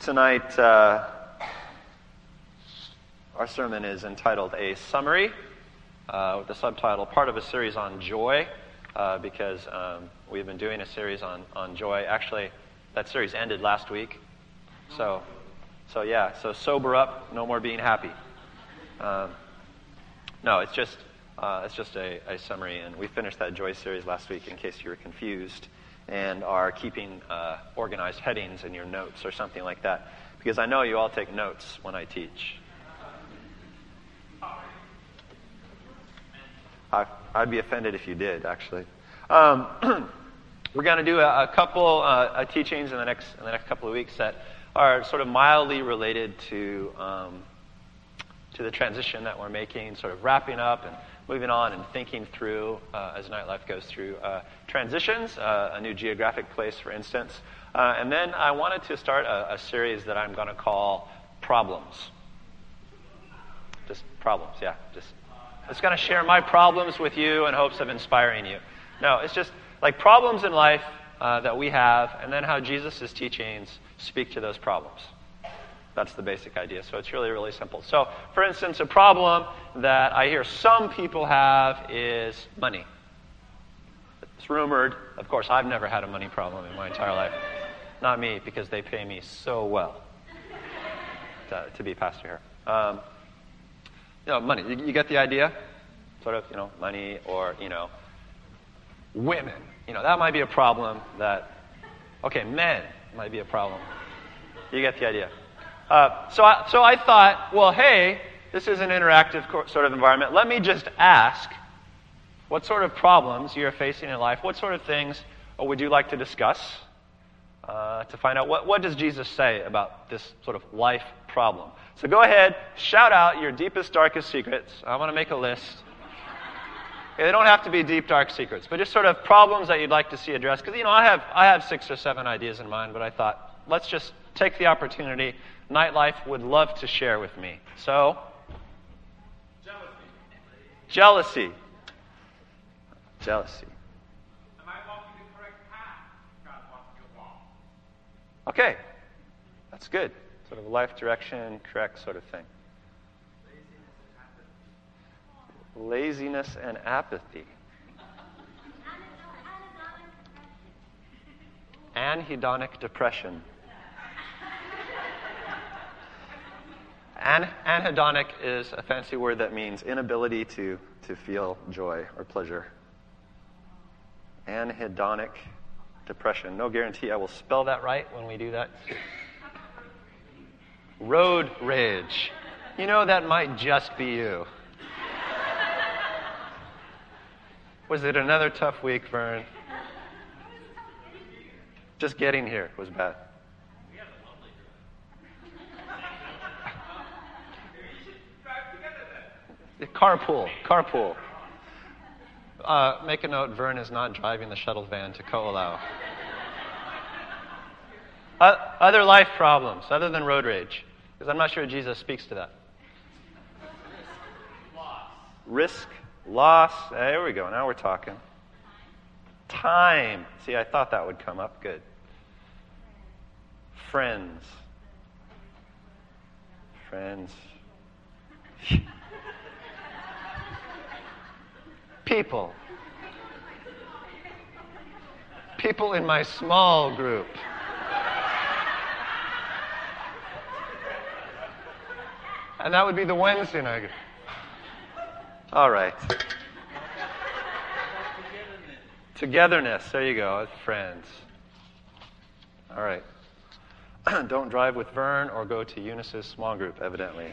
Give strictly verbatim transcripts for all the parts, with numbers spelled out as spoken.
Tonight, uh, our sermon is entitled A Summary, uh, with the subtitle, part of a series on joy, uh, because um, we've been doing a series on, on joy. Actually, that series ended last week. So, so yeah, so sober up, no more being happy. Um, no, it's just uh, it's just a, a summary, and we finished that joy series last week, in case you were confused, and are keeping uh, organized headings in your notes or something like that, because I know you all take notes when I teach. I, I'd be offended if you did, actually. Um, we're going to do a, a couple uh, teachings in the next in the next couple of weeks that are sort of mildly related to um, to the transition that we're making, sort of wrapping up and moving on and thinking through uh, as Nightlife goes through uh, transitions, uh, a new geographic place, for instance. Uh, and then I wanted to start a, a series that I'm going to call Problems. Just problems, yeah. Just it's going to share my problems with you in hopes of inspiring you. No, it's just like problems in life uh, that we have, and then how Jesus' teachings speak to those problems. That's the basic idea. So it's really, really simple. So, for instance, a problem that I hear some people have is money. It's rumored. Of course, I've never had a money problem in my entire life. Not me, because they pay me so well to, to be pastor here. Um, you know, money. You, you get the idea? Sort of, you know, money or, you know, women. You know, that might be a problem that, okay, men might be a problem. You get the idea. Uh, so, I, so I thought, well, hey, this is an interactive co- sort of environment. Let me just ask what sort of problems you're facing in life. What sort of things would you like to discuss uh, to find out what, what does Jesus say about this sort of life problem? So go ahead, shout out your deepest, darkest secrets. I want to make a list. Okay, they don't have to be deep, dark secrets, but just sort of problems that you'd like to see addressed. Because, you know, I have I have six or seven ideas in mind, but I thought, let's just take the opportunity. Nightlife would love to share with me. So, jealousy. Jealousy. Jealousy. Am I walking the correct path God wants me to walk? Okay, that's good. Sort of life direction, correct sort of thing. Laziness and apathy. Anhedonic depression. An- anhedonic is a fancy word that means inability to, to feel joy or pleasure. Anhedonic depression. No guarantee I will spell that right when we do that. Road rage. You know, that might just be you. Was it another tough week, Vern? Just getting here was bad. Carpool, carpool. Uh, make a note, Vern is not driving the shuttle van to Ko'olau. Uh, other life problems, other than road rage, because I'm not sure Jesus speaks to that. Loss. Risk, loss, there we go, now we're talking. Time. See, I thought that would come up, good. Friends. Friends. People. People in my small group. And that would be the Wednesday night. All right. Togetherness. There you go. Friends. All right. Don't drive with Vern or go to Eunice's small group, evidently.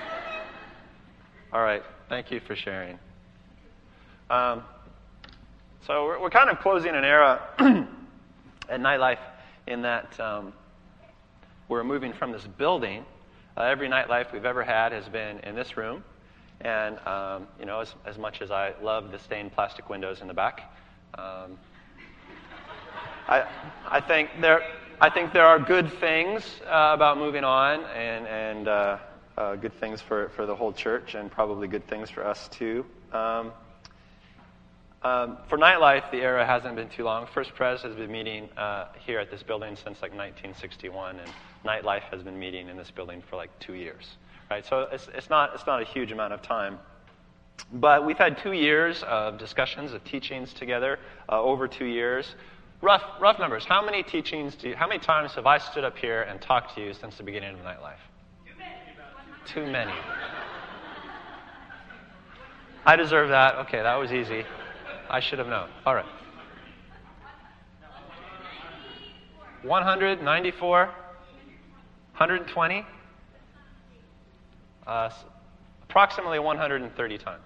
All right. Thank you for sharing. Um, so we're, we're kind of closing an era at Nightlife in that um, we're moving from this building. Uh, every Nightlife we've ever had has been in this room. And, um, you know, as, as much as I love the stained plastic windows in the back, um, I, I think there, I think there are good things uh, about moving on, and, and uh, uh, good things for, for the whole church, and probably good things for us too. Um, Um, for Nightlife, the era hasn't been too long. First Pres has been meeting uh, here at this building since like nineteen sixty-one, and Nightlife has been meeting in this building for like two years, right? So it's, it's not it's not a huge amount of time. But we've had two years of discussions, of teachings together, uh, over two years. Rough rough numbers. How many teachings do you, how many times have I stood up here and talked to you since the beginning of Nightlife? Too many. I deserve that. Okay, that was easy. I should have known. All right. one hundred ninety-four? one hundred twenty? Uh, approximately one hundred thirty times.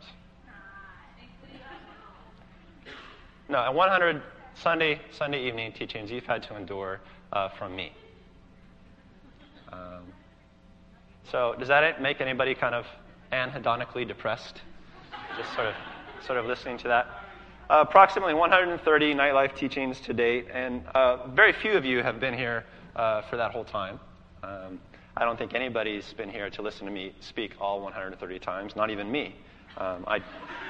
No, and one hundred Sunday Sunday evening teachings you've had to endure uh, from me. Um, so does that make anybody kind of anhedonically depressed? Just sort of, sort of listening to that. Uh, approximately one hundred thirty Nightlife teachings to date, and uh, very few of you have been here uh, for that whole time. Um, I don't think anybody's been here to listen to me speak all one hundred thirty times, not even me. Um, I,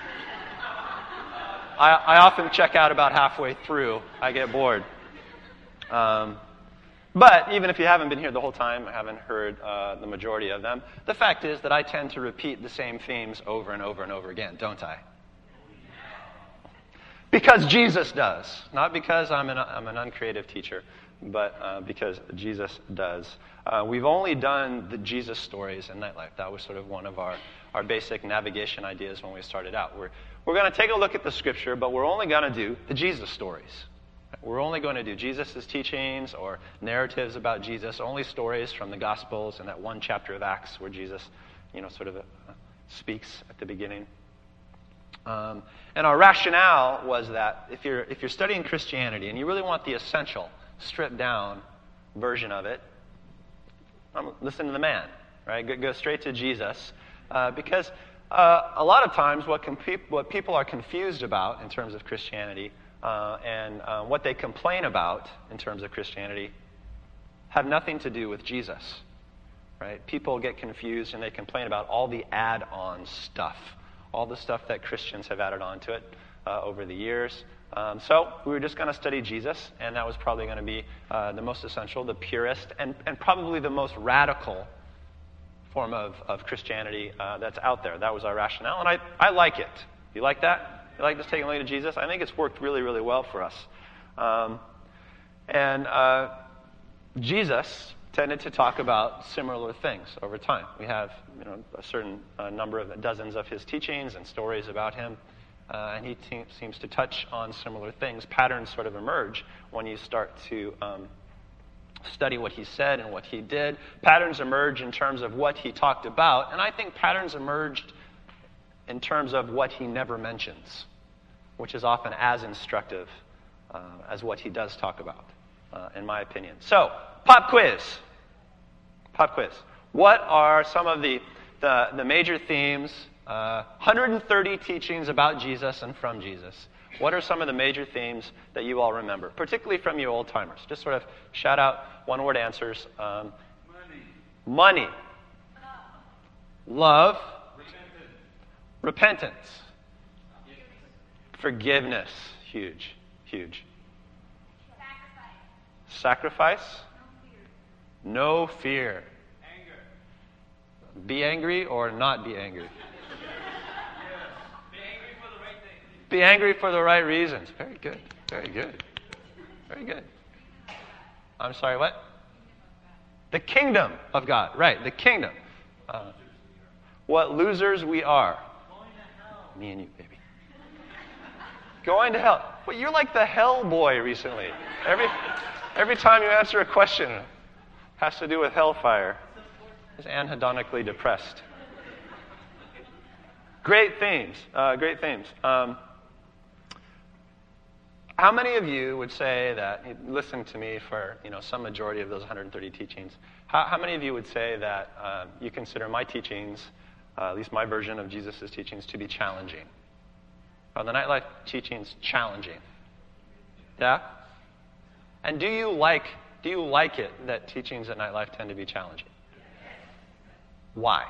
I, I often check out about halfway through. I get bored. Um, but even if you haven't been here the whole time, I haven't heard uh, the majority of them, the fact is that I tend to repeat the same themes over and over and over again, don't I? Because Jesus does. Not because I'm an, I'm an uncreative teacher, but uh, because Jesus does. Uh, we've only done the Jesus stories in Nightlife. That was sort of one of our, our basic navigation ideas when we started out. We're, we're going to take a look at the Scripture, but we're only going to do the Jesus stories. We're only going to do Jesus' teachings or narratives about Jesus, only stories from the Gospels and that one chapter of Acts where Jesus, you know, sort of uh, speaks at the beginning. Um, and our rationale was that if you're if you're studying Christianity and you really want the essential, stripped down version of it, um, listen to the man, right? Go, go straight to Jesus, uh, because uh, a lot of times what can pe- what people are confused about in terms of Christianity uh, and uh, what they complain about in terms of Christianity have nothing to do with Jesus, right? People get confused and they complain about all the add-on stuff. All the stuff that Christians have added on to it uh, over the years. Um, so we were just going to study Jesus, and that was probably going to be uh, the most essential, the purest, and, and probably the most radical form of, of Christianity uh, that's out there. That was our rationale, and I, I like it. You like that? You like just taking a look at Jesus? I think it's worked really, really well for us. Um, and uh, Jesus tended to talk about similar things over time. We have, you know, a certain uh, number of dozens of his teachings and stories about him, uh, and he te- seems to touch on similar things. Patterns sort of emerge when you start to um, study what he said and what he did. Patterns emerge in terms of what he talked about, and I think patterns emerged in terms of what he never mentions, which is often as instructive uh, as what he does talk about, uh, in my opinion. So, pop quiz. Pop quiz. What are some of the, the, the major themes, uh, one hundred thirty teachings about Jesus and from Jesus? What are some of the major themes that you all remember, particularly from you old-timers? Just sort of shout out one-word answers. Um, money. Money. Love. Repentance. Repentance. Forgiveness. Huge. Huge. Sacrifice. Sacrifice. No fear. Anger. Be angry or not be angry? Be angry for the right thing. Be angry for the right reasons. Very good. Very good. Very good. I'm sorry, what? The kingdom of God. Right, the kingdom. Uh, what losers we are. Going to hell. Me and you, baby. Going to hell. Well, you're like the hell boy recently. Every, every time you answer a question, has to do with hellfire. Is anhedonically depressed. Great themes. Uh, great themes. Um, how many of you would say that, listen to me for you know some majority of those one hundred thirty teachings, how, how many of you would say that uh, you consider my teachings, uh, at least my version of Jesus' teachings, to be challenging? Are the Nightlife teachings challenging? Yeah? And do you like Do you like it that teachings at Nightlife tend to be challenging? Why?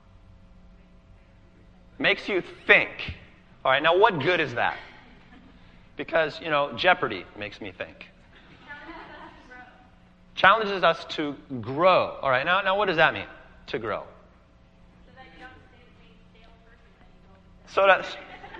Makes you think. All right, now what good is that? Because, you know, Jeopardy makes me think. Challenges us to grow. All right, now, now what does that mean, to grow? So that you don't stay the same stale person that you know. So that's...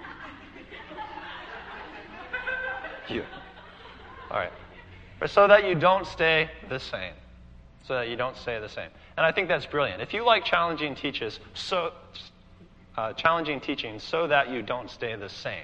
you. All right. So that you don't stay the same. So that you don't stay the same. And I think that's brilliant. If you like challenging teaches, so uh, challenging teaching so that you don't stay the same,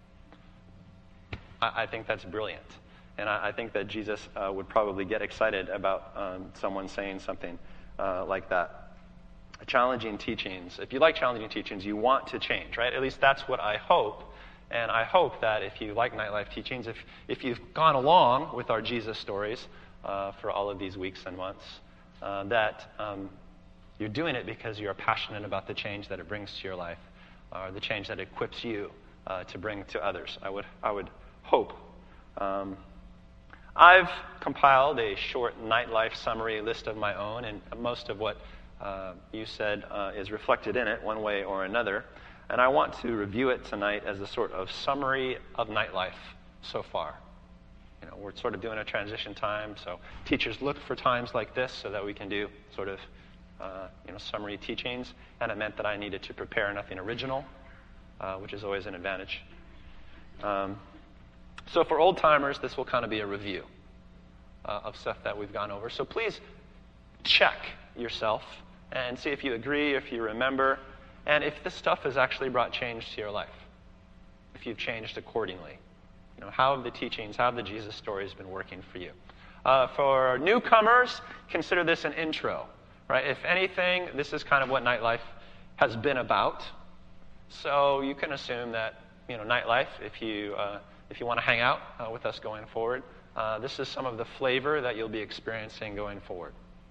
I, I think that's brilliant. And I, I think that Jesus uh, would probably get excited about um, someone saying something uh, like that. Challenging teachings. If you like challenging teachings, you want to change, right? At least that's what I hope. And I hope that if you like Nightlife teachings, if, if you've gone along with our Jesus stories uh, for all of these weeks and months, uh, that um, you're doing it because you're passionate about the change that it brings to your life, or the change that it equips you uh, to bring to others. I would, I would hope. Um, I've compiled a short Nightlife summary list of my own, and most of what uh, you said uh, is reflected in it one way or another. And I want to review it tonight as a sort of summary of Nightlife so far. You know, we're sort of doing a transition time, so teachers look for times like this so that we can do sort of, uh, you know, summary teachings. And it meant that I needed to prepare nothing original, uh, which is always an advantage. Um, so for old timers, this will kind of be a review uh, of stuff that we've gone over. So please check yourself and see if you agree, if you remember, and if this stuff has actually brought change to your life, if you've changed accordingly. You know, how have the teachings, how have the Jesus stories been working for you? Uh, for newcomers, consider this an intro, right? If anything, this is kind of what Nightlife has been about. So you can assume that, you know, Nightlife, if you uh, if you want to hang out uh, with us going forward, uh, this is some of the flavor that you'll be experiencing going forward.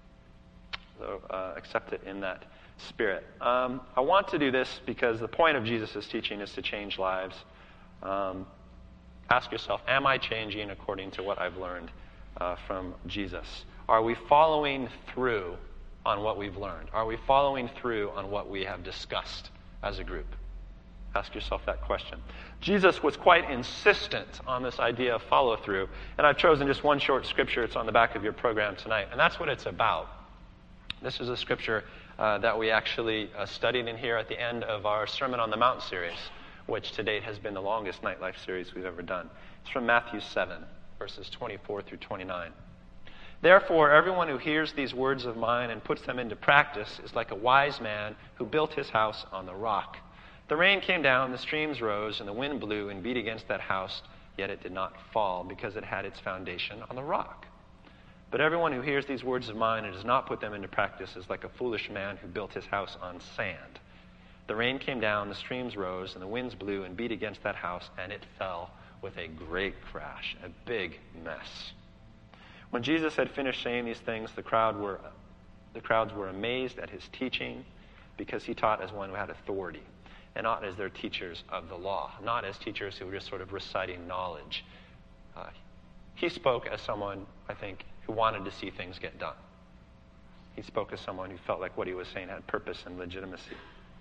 So uh, accept it in that spirit. Um, I want to do this because the point of Jesus' teaching is to change lives. Um, ask yourself, am I changing according to what I've learned uh, from Jesus? Are we following through on what we've learned? Are we following through on what we have discussed as a group? Ask yourself that question. Jesus was quite insistent on this idea of follow-through, and I've chosen just one short scripture. It's on the back of your program tonight, and that's what it's about. This is a scripture uh, that we actually uh, studied in here at the end of our Sermon on the Mount series, which to date has been the longest Nightlife series we've ever done. It's from Matthew seven, verses twenty-four through twenty-nine. Therefore, everyone who hears these words of mine and puts them into practice is like a wise man who built his house on the rock. The rain came down, the streams rose, and the wind blew and beat against that house, yet it did not fall, because it had its foundation on the rock. But everyone who hears these words of mine and does not put them into practice is like a foolish man who built his house on sand. The rain came down, the streams rose, and the winds blew and beat against that house, and it fell with a great crash, a big mess. When Jesus had finished saying these things, the crowd were, the crowds were amazed at his teaching, because he taught as one who had authority, and not as their teachers of the law, not as teachers who were just sort of reciting knowledge. Uh, he spoke as someone, I think, who wanted to see things get done. He spoke as someone who felt like what he was saying had purpose and legitimacy.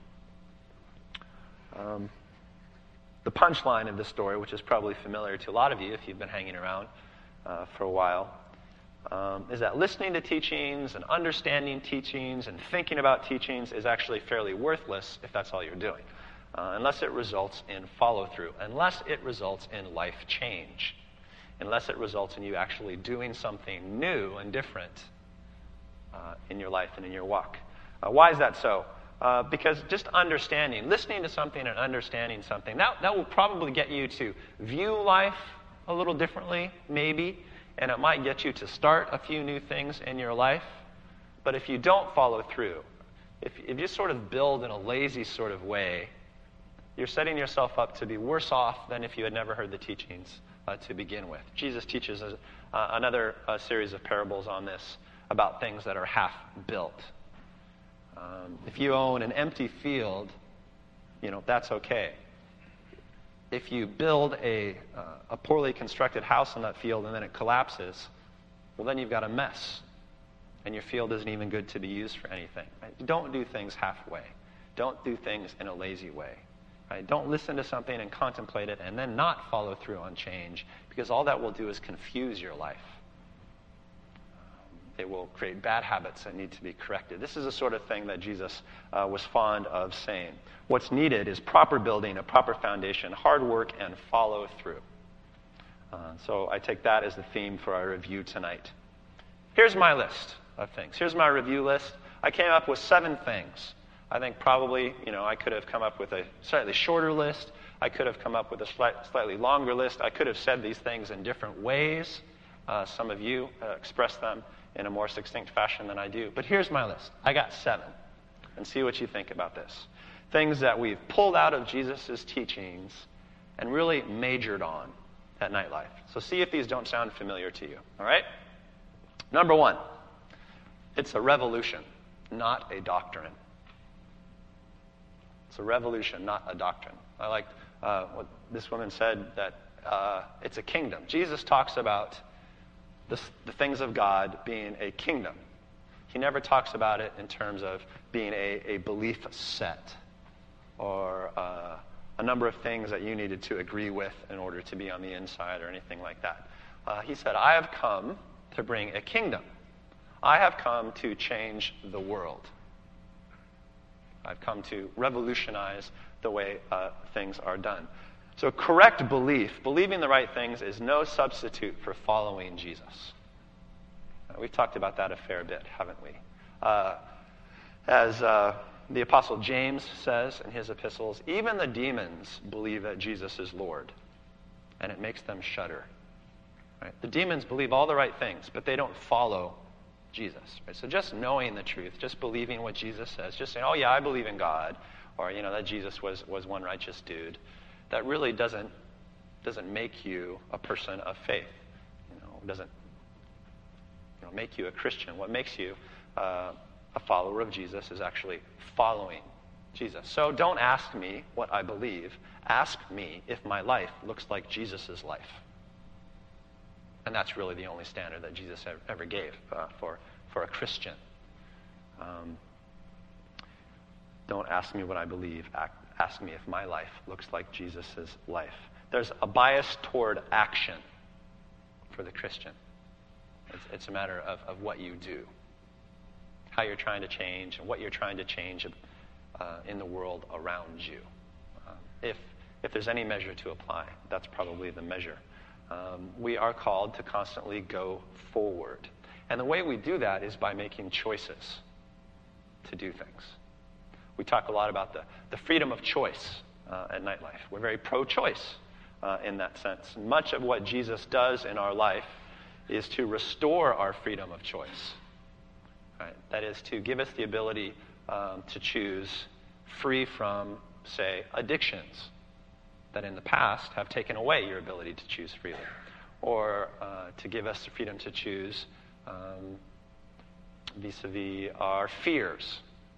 Um, the punchline of this story, which is probably familiar to a lot of you if you've been hanging around uh, for a while, um, is that listening to teachings and understanding teachings and thinking about teachings is actually fairly worthless if that's all you're doing, uh, unless it results in follow-through, unless it results in life change, unless it results in you actually doing something new and different uh, in your life and in your walk. Uh, why is that so? Uh, because just understanding, listening to something and understanding something, that, that will probably get you to view life a little differently, maybe, and it might get you to start a few new things in your life. But if you don't follow through, if, if you sort of build in a lazy sort of way, you're setting yourself up to be worse off than if you had never heard the teachings uh, to begin with. Jesus teaches a, uh, another uh, series of parables on this about things that are half built. Um, if you own an empty field, you know, that's okay. If you build a, uh, a poorly constructed house on that field and then it collapses, well, then you've got a mess. And your field isn't even good to be used for anything. Right? Don't do things halfway. Don't do things in a lazy way. Right? Don't listen to something and contemplate it and then not follow through on change, because all that will do is confuse your life. They will create bad habits that need to be corrected. This is the sort of thing that Jesus uh, was fond of saying. What's needed is proper building, a proper foundation, hard work, and follow through. Uh, so I take that as the theme for our review tonight. Here's my list of things. Here's my review list. I came up with seven things. I think probably, you know, I could have come up with a slightly shorter list. I could have come up with a slight, slightly longer list. I could have said these things in different ways. Uh, some of you uh, express them in a more succinct fashion than I do. But here's my list. I got seven. And see what you think about this. Things that we've pulled out of Jesus' teachings and really majored on at Nightlife. So see if these don't sound familiar to you. All right? Number one, it's a revolution, not a doctrine. It's a revolution, not a doctrine. I liked uh, what this woman said, that uh, it's a kingdom. Jesus talks about the, the things of God being a kingdom. He never talks about it in terms of being a, a belief set or uh, a number of things that you needed to agree with in order to be on the inside or anything like that. Uh, he said, I have come to bring a kingdom. I have come to change the world. I've come to revolutionize the way uh, things are done. So correct belief, believing the right things, is no substitute for following Jesus. Uh, we've talked about that a fair bit, haven't we? Uh, as uh, the Apostle James says in his epistles, even the demons believe that Jesus is Lord, and it makes them shudder. Right? The demons believe all the right things, but they don't follow Jesus. Right? So just knowing the truth, just believing what Jesus says, just saying, oh yeah, I believe in God, or you know that Jesus was, was one righteous dude, that really doesn't doesn't make you a person of faith. You know, doesn't you know, make you a Christian. What makes you uh, a follower of Jesus is actually following Jesus. So don't ask me what I believe. Ask me if my life looks like Jesus' life. And that's really the only standard that Jesus ever gave uh, for, for a Christian. Um, don't ask me what I believe. Act, ask me if my life looks like Jesus' life. There's a bias toward action for the Christian. It's, it's a matter of, of what you do, how you're trying to change, and what you're trying to change uh, in the world around you. Um, if, if there's any measure to apply, that's probably the measure. Um, we are called to constantly go forward. And the way we do that is by making choices to do things. We talk a lot about the, the freedom of choice uh, at Nightlife. We're very pro-choice uh, in that sense. Much of what Jesus does in our life is to restore our freedom of choice. Right? That is to give us the ability um, to choose free from, say, addictions that in the past have taken away your ability to choose freely, or uh, to give us the freedom to choose um, vis-a-vis our fears,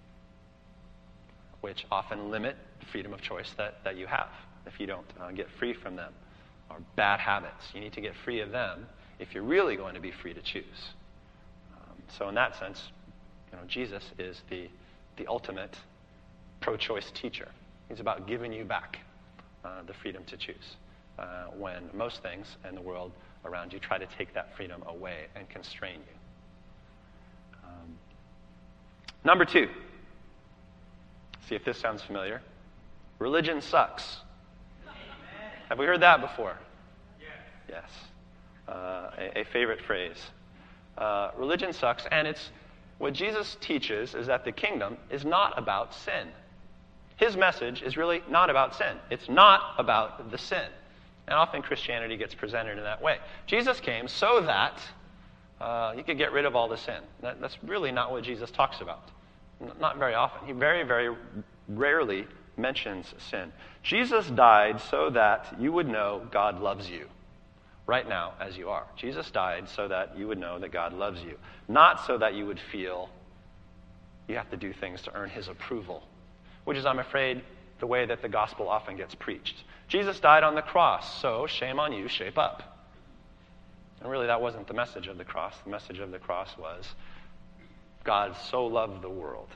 which often limit the freedom of choice that, that you have if you don't uh, get free from them, or bad habits. You need to get free of them if you're really going to be free to choose. Um, so in that sense, you know, Jesus is the, the ultimate pro-choice teacher. He's about giving you back Uh, the freedom to choose, uh, when most things in the world around you try to take that freedom away and constrain you. Um, number two, see if this sounds familiar. Religion sucks. Amen. Have we heard that before? Yes. Yes. Uh, a, a favorite phrase. Uh, religion sucks, and it's what Jesus teaches is that the kingdom is not about sin. His message is really not about sin. It's not about the sin. And often Christianity gets presented in that way. Jesus came so that uh, you could get rid of all the sin. That, that's really not what Jesus talks about. N- not very often. He very, very rarely mentions sin. Jesus died so that you would know God loves you right now as you are. Jesus died so that you would know that God loves you. Not so that you would feel you have to do things to earn his approval, which is, I'm afraid, the way that the gospel often gets preached. Jesus died on the cross, so shame on you, shape up. And really, that wasn't the message of the cross. The message of the cross was, God so loved the world.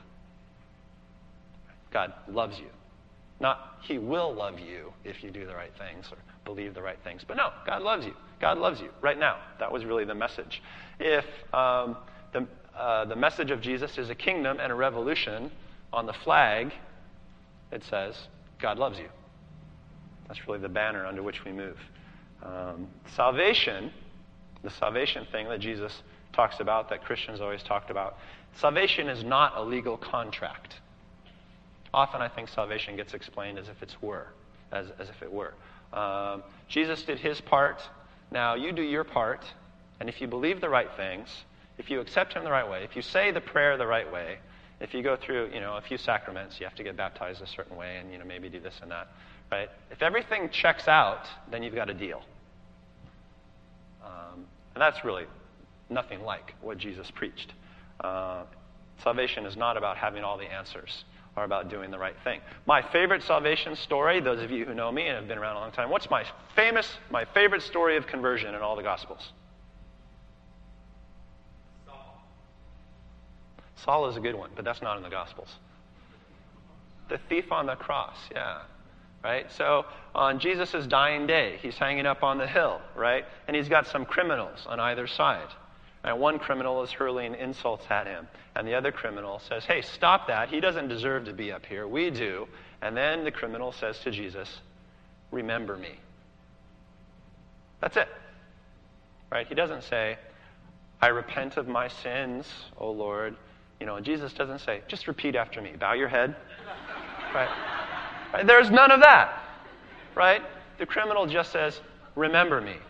God loves you. Not, he will love you if you do the right things or believe the right things. But no, God loves you. God loves you right now. That was really the message. If um, the, uh, the message of Jesus is a kingdom and a revolution. On the flag, it says, God loves you. That's really the banner under which we move. Um, salvation, the salvation thing that Jesus talks about, that Christians always talked about, salvation is not a legal contract. Often I think salvation gets explained as if it's were, as, as if it were. Um, Jesus did his part. Now you do your part. And if you believe the right things, if you accept him the right way, if you say the prayer the right way, if you go through, you know, a few sacraments, you have to get baptized a certain way and, you know, maybe do this and that, right? If everything checks out, then you've got a deal. Um, and that's really nothing like what Jesus preached. Uh, salvation is not about having all the answers or about doing the right thing. My favorite salvation story, those of you who know me and have been around a long time, what's my famous, my favorite story of conversion in all the Gospels? Saul is a good one, but that's not in the Gospels. The thief on the cross, yeah. Right? So on Jesus' dying day, he's hanging up on the hill, right? And he's got some criminals on either side. And one criminal is hurling insults at him. And the other criminal says, hey, stop that. He doesn't deserve to be up here. We do. And then the criminal says to Jesus, remember me. That's it. Right? He doesn't say, I repent of my sins, O Lord. You know, Jesus doesn't say, just repeat after me. Bow your head. Right? Right? There's none of that. Right? The criminal just says, remember me.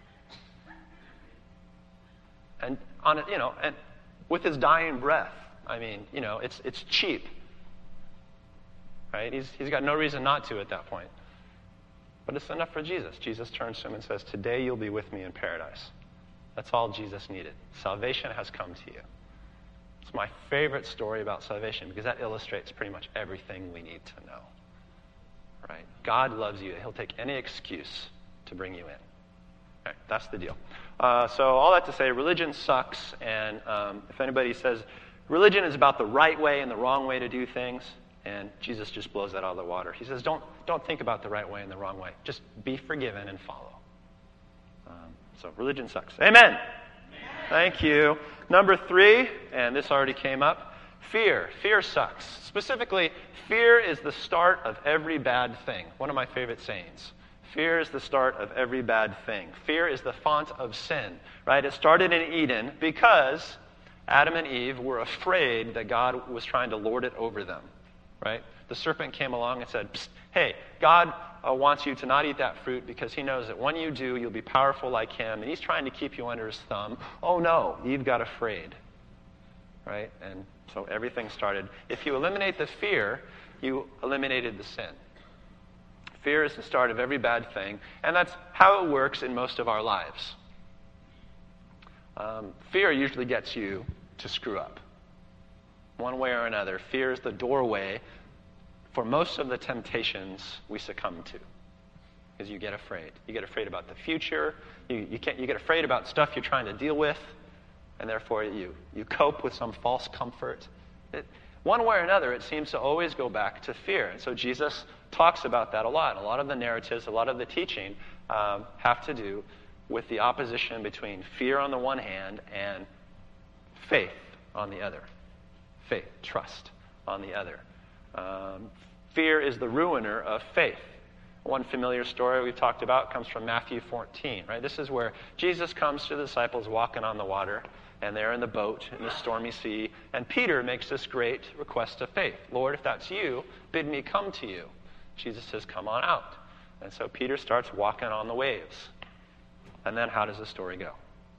And on it, you know, and with his dying breath. I mean, you know, it's it's cheap. Right? He's he's got no reason not to at that point. But it's enough for Jesus. Jesus turns to him and says, today you'll be with me in paradise. That's all Jesus needed. Salvation has come to you. It's my favorite story about salvation because that illustrates pretty much everything we need to know. Right? God loves you. He'll take any excuse to bring you in. Right, that's the deal. Uh, so all that to say, religion sucks. And um, if anybody says religion is about the right way and the wrong way to do things, and Jesus just blows that out of the water. He says, don't, don't think about the right way and the wrong way. Just be forgiven and follow. Um, so religion sucks. Amen. Amen. Thank you. Number three, and this already came up, fear. Fear sucks. Specifically, fear is the start of every bad thing. One of my favorite sayings. Fear is the start of every bad thing. Fear is the font of sin, right? It started in Eden because Adam and Eve were afraid that God was trying to lord it over them, right? The serpent came along and said, Psst, hey, God uh, wants you to not eat that fruit because he knows that when you do, you'll be powerful like him, and he's trying to keep you under his thumb. Oh no, Eve got afraid, right? And so everything started. If you eliminate the fear, you eliminated the sin. Fear is the start of every bad thing, and that's how it works in most of our lives. Um, fear usually gets you to screw up. One way or another, fear is the doorway for most of the temptations we succumb to. Because you get afraid. You get afraid about the future. You, you, can't, you get afraid about stuff you're trying to deal with, and therefore you, you cope with some false comfort. It, one way or another, it seems to always go back to fear. And so Jesus talks about that a lot. A lot of the narratives, a lot of the teaching um, have to do with the opposition between fear on the one hand and faith on the other. Faith, trust on the other. Um, fear is the ruiner of faith. One familiar story we've talked about comes from Matthew fourteen, right? This is where Jesus comes to the disciples walking on the water, and they're in the boat in the stormy sea, and Peter makes this great request of faith. Lord, if that's you, bid me come to you. Jesus says, come on out. And so Peter starts walking on the waves. And then how does the story go?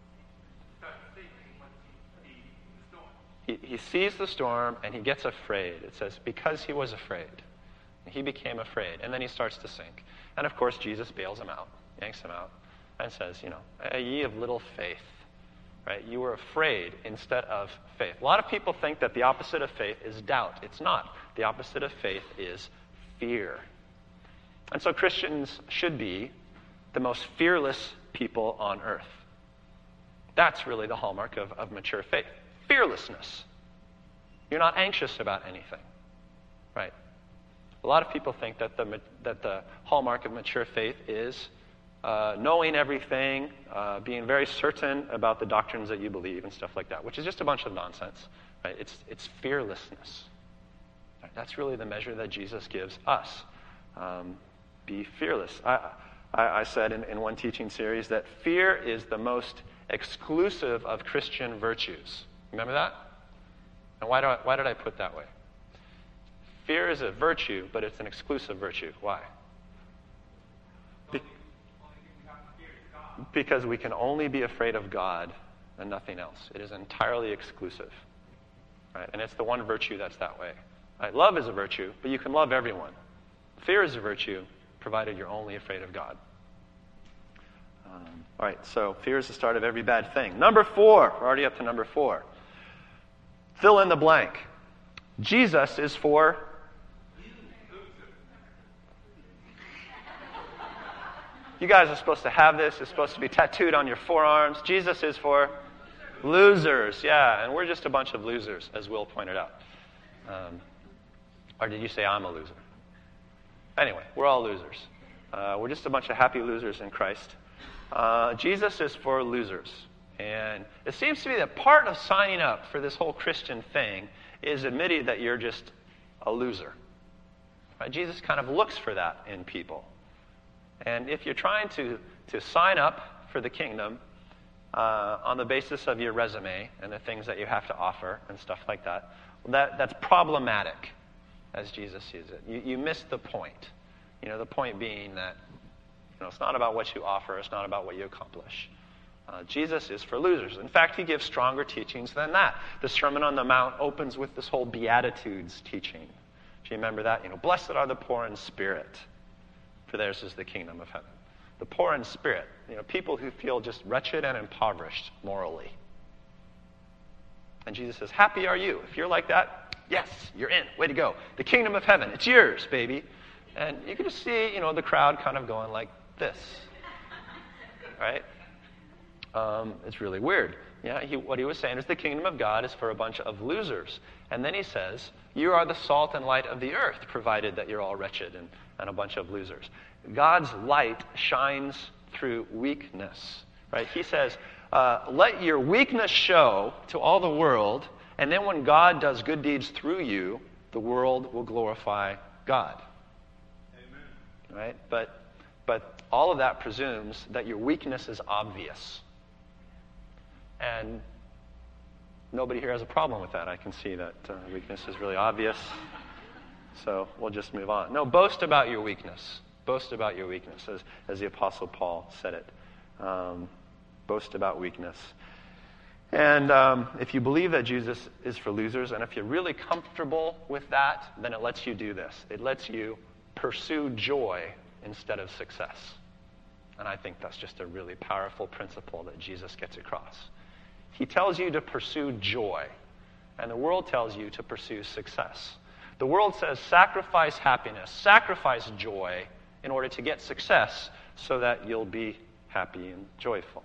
He, he sees the storm and he gets afraid. It says, because he was afraid. He became afraid. And then he starts to sink. And of course, Jesus bails him out, yanks him out, and says, you know, ye of little faith. Right? You were afraid instead of faith. A lot of people think that the opposite of faith is doubt. It's not. The opposite of faith is fear. And so Christians should be the most fearless people on earth. That's really the hallmark of, of mature faith. Fearlessness. You're not anxious about anything. Right? A lot of people think that the, that the hallmark of mature faith is uh, knowing everything, uh, being very certain about the doctrines that you believe and stuff like that, which is just a bunch of nonsense. Right? It's, it's fearlessness. Right? That's really the measure that Jesus gives us. Um, be fearless. I, I, I said in, in one teaching series that fear is the most exclusive of Christian virtues. Remember that? And why, do I, why did I put that way? Fear is a virtue, but it's an exclusive virtue. Why? Be- because we can only be afraid of God and nothing else. It is entirely exclusive. Right? And it's the one virtue that's that way. Right? Love is a virtue, but you can love everyone. Fear is a virtue, provided you're only afraid of God. Um, all right, so fear is the start of every bad thing. Number four, we're already up to number four. Fill in the blank. Jesus is for... You guys are supposed to have this. It's supposed to be tattooed on your forearms. Jesus is for losers. Yeah, and we're just a bunch of losers, as Will pointed out. Um, or did you say I'm a loser? Anyway, we're all losers. Uh, we're just a bunch of happy losers in Christ. Uh, Jesus is for losers. And it seems to me that part of signing up for this whole Christian thing is admitting that you're just a loser. Right? Jesus kind of looks for that in people. And if you're trying to, to sign up for the kingdom uh, on the basis of your resume and the things that you have to offer and stuff like that, well, that that's problematic, as Jesus sees it. You, you miss the point. You know, the point being that you know, it's not about what you offer, it's not about what you accomplish. Uh, Jesus is for losers. In fact, he gives stronger teachings than that. The Sermon on the Mount opens with this whole Beatitudes teaching. Do you remember that? You know, blessed are the poor in spirit, for theirs is the kingdom of heaven. The poor in spirit, you know, people who feel just wretched and impoverished morally. And Jesus says, happy are you. If you're like that, yes, you're in. Way to go. The kingdom of heaven, it's yours, baby. And you can just see, you know, the crowd kind of going like this. Right? Um, it's really weird. Yeah, he, what he was saying is the kingdom of God is for a bunch of losers. And then he says, you are the salt and light of the earth, provided that you're all wretched and, and a bunch of losers. God's light shines through weakness. Right? He says, uh, let your weakness show to all the world, and then when God does good deeds through you, the world will glorify God. Amen. Right? But, but all of that presumes that your weakness is obvious. And nobody here has a problem with that. I can see that uh, weakness is really obvious. So we'll just move on. No, boast about your weakness. Boast about your weakness, as, as the Apostle Paul said it. Um, boast about weakness. And um, if you believe that Jesus is for losers, and if you're really comfortable with that, then it lets you do this. It lets you pursue joy instead of success. And I think that's just a really powerful principle that Jesus gets across. He tells you to pursue joy, and the world tells you to pursue success. The world says sacrifice happiness, sacrifice joy in order to get success so that you'll be happy and joyful.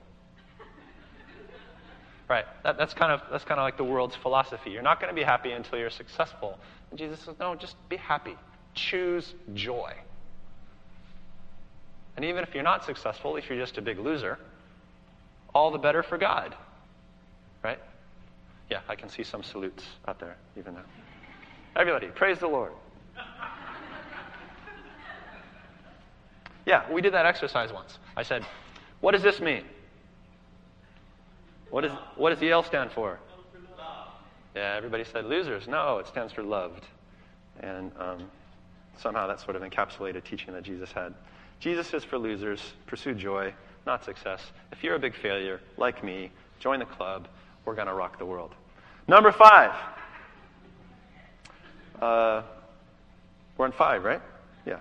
Right? That, that's kind of that's kind of like the world's philosophy. You're not going to be happy until you're successful. And Jesus says, no, just be happy. Choose joy. And even if you're not successful, if you're just a big loser, all the better for God. Right? Yeah, I can see some salutes out there, even now. Everybody, praise the Lord. Yeah, we did that exercise once. I said, what does this mean? What, is, what does the L stand for? Yeah, everybody said losers. No, it stands for loved. And um, somehow that sort of encapsulated teaching that Jesus had. Jesus is for losers. Pursue joy, not success. If you're a big failure, like me, join the club. We're going to rock the world. Number five. Uh, we're on five, right? Yeah.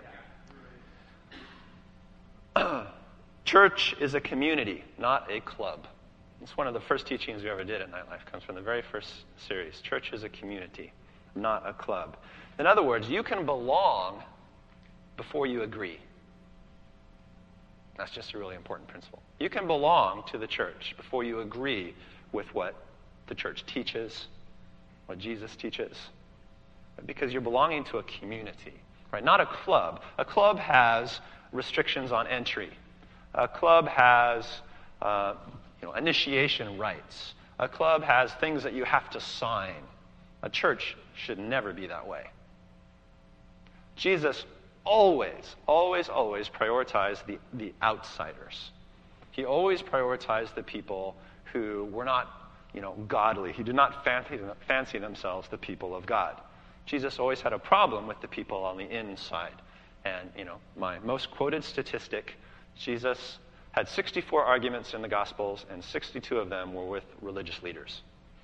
Church is a community, not a club. It's one of the first teachings we ever did at Nightlife. It comes from the very first series. Church is a community, not a club. In other words, you can belong before you agree. That's just a really important principle. You can belong to the church before you agree with what the church teaches, what Jesus teaches, because you're belonging to a community, right? Not a club. A club has restrictions on entry. A club has uh, you know, initiation rites. A club has things that you have to sign. A church should never be that way. Jesus always, always, always prioritized the, the outsiders. He always prioritized the people who were not, you know, godly. He did not fancy, fancy themselves the people of God. Jesus always had a problem with the people on the inside. And, you know, my most quoted statistic, Jesus had sixty-four arguments in the Gospels, and sixty-two of them were with religious leaders.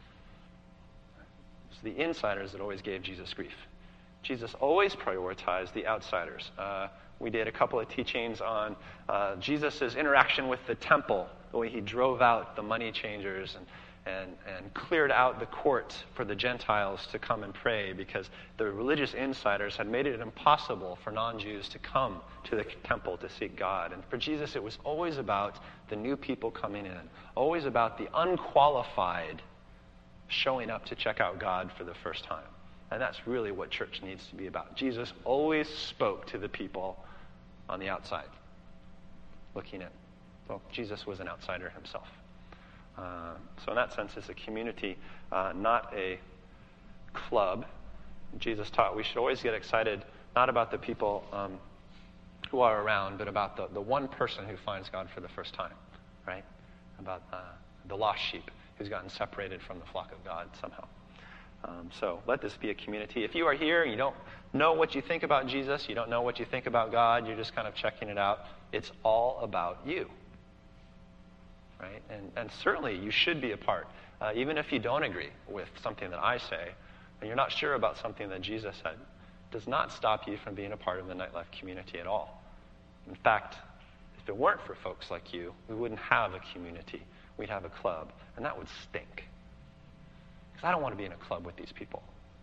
It's the insiders that always gave Jesus grief. Jesus always prioritized the outsiders. Uh, we did a couple of teachings on uh, Jesus' interaction with the temple, the way he drove out the money changers and, and, and cleared out the court for the Gentiles to come and pray because the religious insiders had made it impossible for non-Jews to come to the temple to seek God. And for Jesus, it was always about the new people coming in, always about the unqualified showing up to check out God for the first time. And that's really what church needs to be about. Jesus always spoke to the people on the outside, looking in. Well, Jesus was an outsider himself. Uh, so in that sense, it's a community, uh, not a club. Jesus taught we should always get excited, not about the people um, who are around, but about the, the one person who finds God for the first time, right? About uh, the lost sheep who's gotten separated from the flock of God somehow. Um, so let this be a community. If you are here and you don't know what you think about Jesus, you don't know what you think about God, you're just kind of checking it out, it's all about you. Right? And, and certainly you should be a part. Uh, even if you don't agree with something that I say, and you're not sure about something that Jesus said, does not stop you from being a part of the Nightlife community at all. In fact, if it weren't for folks like you, we wouldn't have a community. We'd have a club, and that would stink. Because I don't want to be in a club with these people.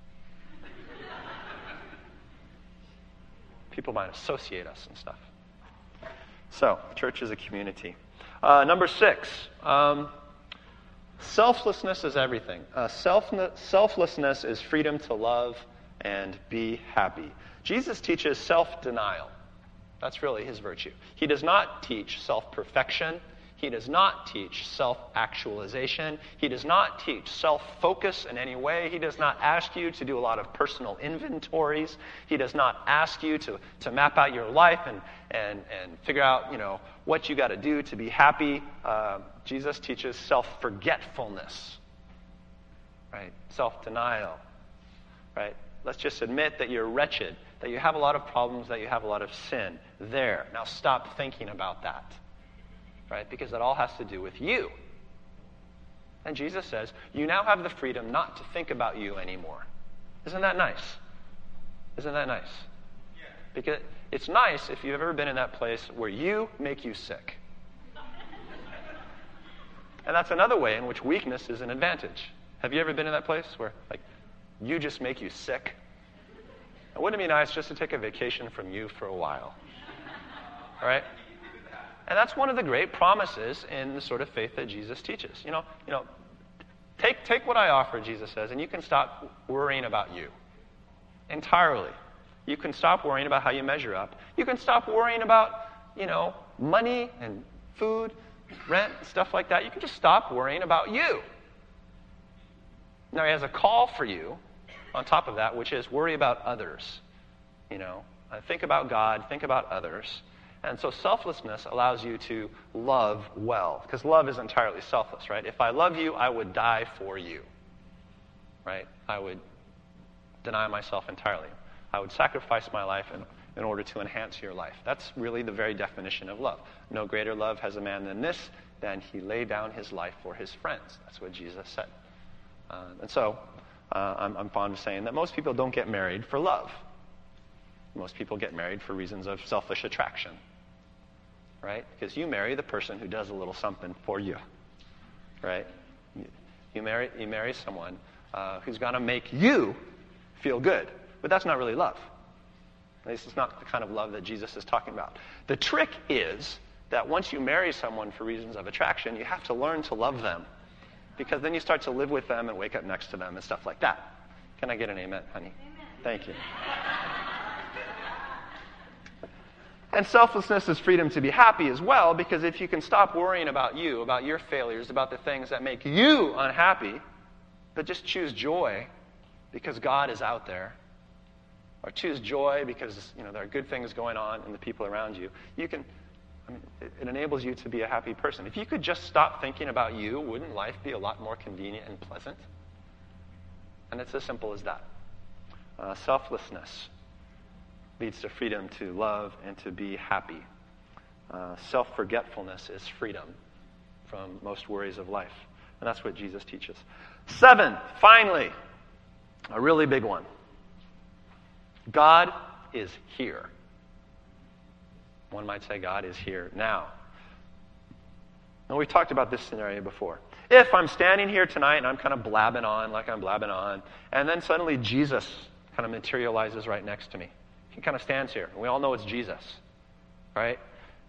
People might associate us and stuff. So, church is a community. Uh, number six, um, selflessness is everything. Uh, self- selflessness is freedom to love and be happy. Jesus teaches self-denial. That's really his virtue. He does not teach self-perfection. He does not teach self-actualization. He does not teach self-focus in any way. He does not ask you to do a lot of personal inventories. He does not ask you to, to map out your life and, and, and figure out, you know, what you got to do to be happy. Uh, Jesus teaches self-forgetfulness, right? Self-denial, right? Let's just admit that you're wretched, that you have a lot of problems, that you have a lot of sin. There. Now stop thinking about that. Right? Because it all has to do with you. And Jesus says, you now have the freedom not to think about you anymore. Isn't that nice? Isn't that nice? Yeah. Because it's nice if you've ever been in that place where you make you sick. And that's another way in which weakness is an advantage. Have you ever been in that place where, like, you just make you sick? And wouldn't it be nice just to take a vacation from you for a while? All right? And that's one of the great promises in the sort of faith that Jesus teaches. You know, you know, take take what I offer, Jesus says, and you can stop worrying about you entirely. You can stop worrying about how you measure up. You can stop worrying about, you know, money and food, rent, stuff like that. You can just stop worrying about you. Now, he has a call for you on top of that, which is worry about others. You know, uh, think about God, think about others. And so selflessness allows you to love well, because love is entirely selfless, right? If I love you, I would die for you, right? I would deny myself entirely. I would sacrifice my life in, in order to enhance your life. That's really the very definition of love. No greater love has a man than this, than he laid down his life for his friends. That's what Jesus said. Uh, and so uh, I'm, I'm fond of saying that most people don't get married for love. Most people get married for reasons of selfish attraction. Right? Because you marry the person who does a little something for you. Right? You, you marry you marry someone uh, who's going to make you feel good. But that's not really love. At least it's not the kind of love that Jesus is talking about. The trick is that once you marry someone for reasons of attraction, you have to learn to love them. Because then you start to live with them and wake up next to them and stuff like that. Can I get an amen, honey? Amen. Thank you. And selflessness is freedom to be happy as well, because if you can stop worrying about you, about your failures, about the things that make you unhappy, but just choose joy because God is out there, or choose joy because, you know, there are good things going on in the people around you, you can, I mean, it, it enables you to be a happy person. If you could just stop thinking about you, wouldn't life be a lot more convenient and pleasant? And it's as simple as that. Uh, selflessness leads to freedom to love and to be happy. Uh, self-forgetfulness is freedom from most worries of life. And that's what Jesus teaches. Seven, finally, a really big one. God is here. One might say God is here now. And we've talked about this scenario before. If I'm standing here tonight and I'm kind of blabbing on like I'm blabbing on, and then suddenly Jesus kind of materializes right next to me. He kind of stands here, and we all know it's Jesus, right?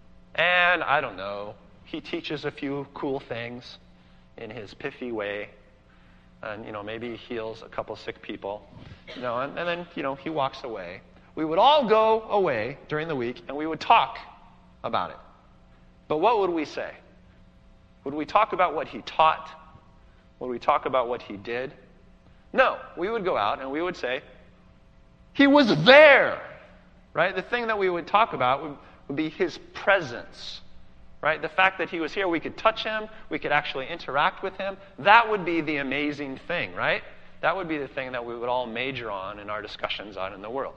And I don't know, he teaches a few cool things in his pithy way, and, you know, maybe he heals a couple sick people, you know, and, and then, you know, he walks away. We would all go away during the week, and we would talk about it. But what would we say? Would we talk about what he taught? Would we talk about what he did? No, we would go out and we would say, he was there. Right? The thing that we would talk about would, would be his presence. Right? The fact that he was here, we could touch him, we could actually interact with him. That would be the amazing thing, right? That would be the thing that we would all major on in our discussions out in the world.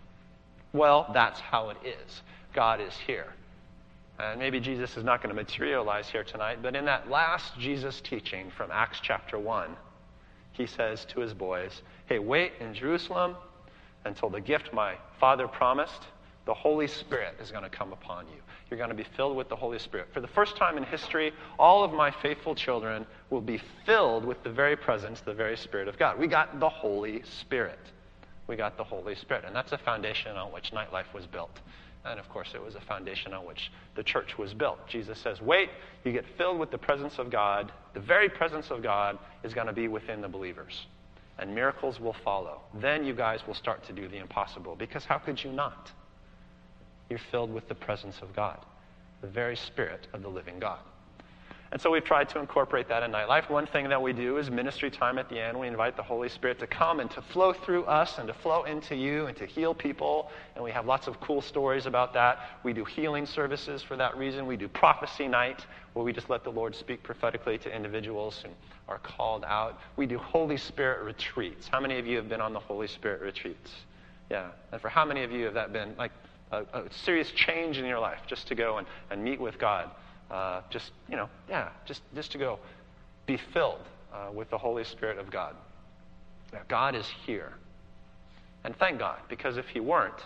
Well, that's how it is. God is here. And maybe Jesus is not going to materialize here tonight, but in that last Jesus teaching from Acts chapter one, he says to his boys, hey, wait in Jerusalem until the gift my Father promised, the Holy Spirit is going to come upon you. You're going to be filled with the Holy Spirit. For the first time in history, all of my faithful children will be filled with the very presence, the very Spirit of God. We got the Holy Spirit. We got the Holy Spirit. And that's a foundation on which Nightlife was built. And of course, it was a foundation on which the church was built. Jesus says, wait, you get filled with the presence of God. The very presence of God is going to be within the believers. And miracles will follow. Then you guys will start to do the impossible. Because how could you not? You're filled with the presence of God, the very Spirit of the living God. And so we've tried to incorporate that in Nightlife. One thing that we do is ministry time at the end. We invite the Holy Spirit to come and to flow through us and to flow into you and to heal people. And we have lots of cool stories about that. We do healing services for that reason. We do prophecy night, where we just let the Lord speak prophetically to individuals who are called out. We do Holy Spirit retreats. How many of you have been on the Holy Spirit retreats? Yeah. And for how many of you have that been like a, a serious change in your life, just to go and, and meet with God? Uh, just, you know, yeah, just, just to go be filled uh, with the Holy Spirit of God. Yeah, God is here. And thank God, because if he weren't,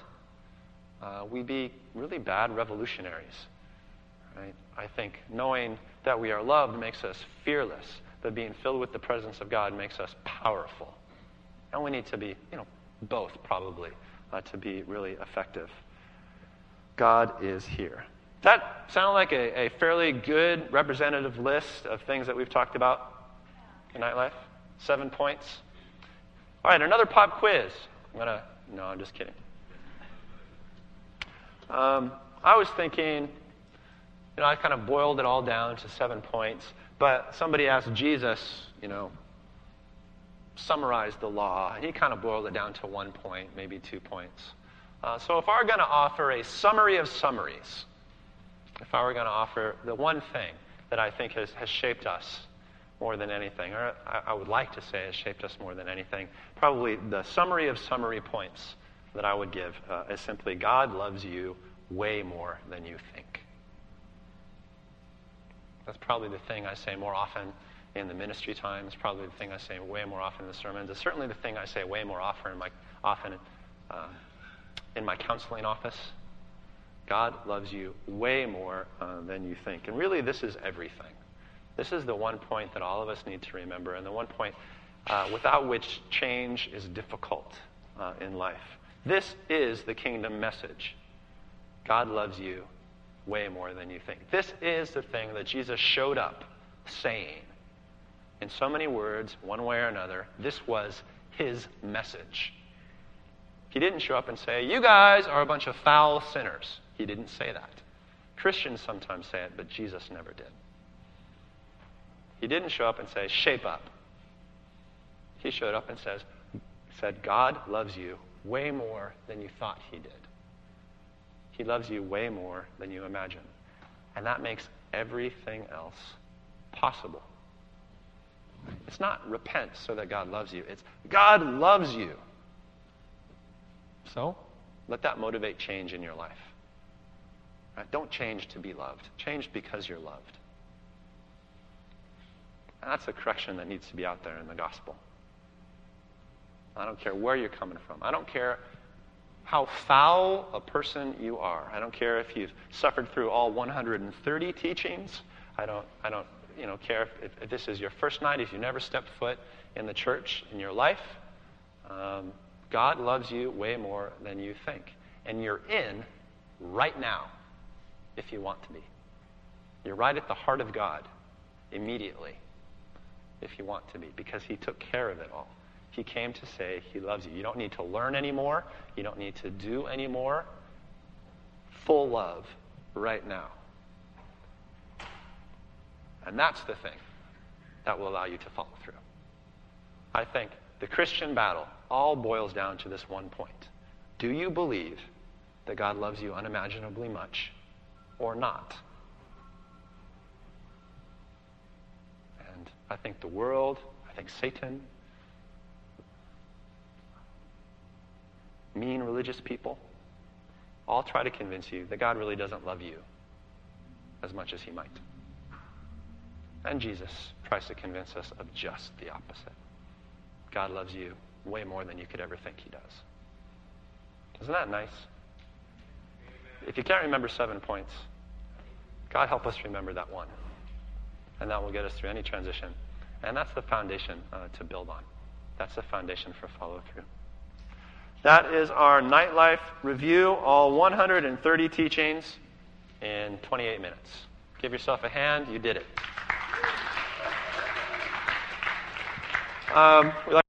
uh, we'd be really bad revolutionaries. Right? I think knowing that we are loved makes us fearless, but being filled with the presence of God makes us powerful. And we need to be, you know, both probably uh, to be really effective. God is here. That sound like a, a fairly good representative list of things that we've talked about in Nightlife? Seven points. All right, another pop quiz. I'm gonna. No, I'm just kidding. Um, I was thinking, you know, I kind of boiled it all down to seven points. But somebody asked Jesus, you know, summarize the law, and he kind of boiled it down to one point, maybe two points. Uh, so if I were going to offer a summary of summaries, if I were going to offer the one thing that I think has, has shaped us more than anything, or I, I would like to say has shaped us more than anything, probably the summary of summary points that I would give uh, is simply, God loves you way more than you think. That's probably the thing I say more often in the ministry times, probably the thing I say way more often in the sermons. It's certainly the thing I say way more often in my, often, uh, in my counseling office. God loves you way more uh, than you think. And really, this is everything. This is the one point that all of us need to remember, and the one point uh, without which change is difficult uh, in life. This is the kingdom message. God loves you way more than you think. This is the thing that Jesus showed up saying. In so many words, one way or another, this was his message. He didn't show up and say, you guys are a bunch of foul sinners. He didn't say that. Christians sometimes say it, but Jesus never did. He didn't show up and say, shape up. He showed up and says, said, God loves you way more than you thought he did. He loves you way more than you imagine. And that makes everything else possible. It's not repent so that God loves you. It's God loves you. So, let that motivate change in your life. Right? Don't change to be loved. Change because you're loved. And that's a correction that needs to be out there in the gospel. I don't care where you're coming from. I don't care how foul a person you are. I don't care if you've suffered through all one hundred thirty teachings. I don't, I don't you know, care if, if, if this is your first night, if you never stepped foot in the church in your life. Um, God loves you way more than you think. And you're in right now if you want to be. You're right at the heart of God immediately if you want to be, because he took care of it all. He came to say he loves you. You don't need to learn anymore. You don't need to do anymore. Full love right now. And that's the thing that will allow you to follow through. I think the Christian battle all boils down to this one point. Do you believe that God loves you unimaginably much or not? And I think the world, I think Satan, mean religious people, all try to convince you that God really doesn't love you as much as he might. And Jesus tries to convince us of just the opposite. God loves you way more than you could ever think he does. Isn't that nice? If you can't remember seven points, God help us remember that one. And that will get us through any transition. And that's the foundation uh, to build on. That's the foundation for follow-through. That is our nightlife review, all one hundred thirty teachings in twenty-eight minutes. Give yourself a hand. You did it. Um, we like